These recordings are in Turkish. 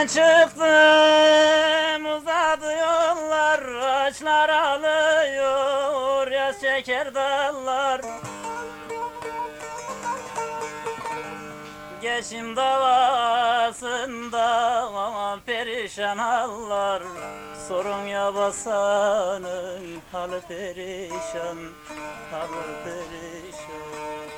çıktım uzadı yollar, ağaçlar ağlıyor, yaz çeker dallar. Geçim davasında perişan hallar, sorun yabasanın halı perişan, halı perişan.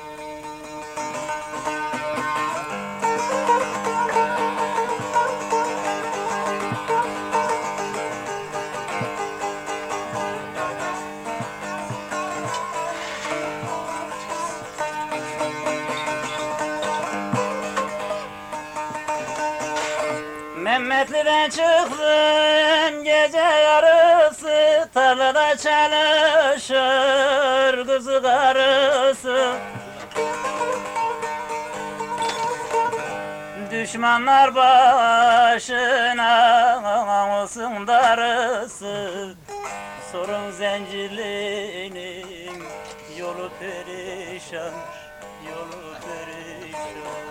Mehmetli'den çıktım gece yarısı, tarlada çalışır kızı karısı. Düşmanlar başına olsun darısı, sorun zencilinin yolu perişan, yolu perişan.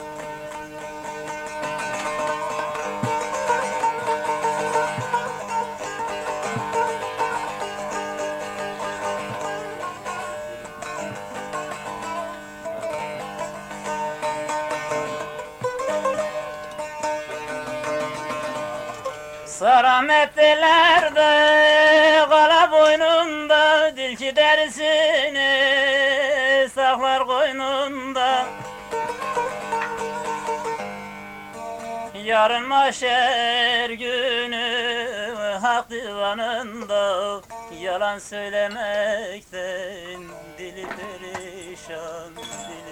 Sarametliler de kala boynunda, dilki derisini saklar koynunda. Yarın mahşer günü hak divanında, yalan söylemekten dili perişan, dili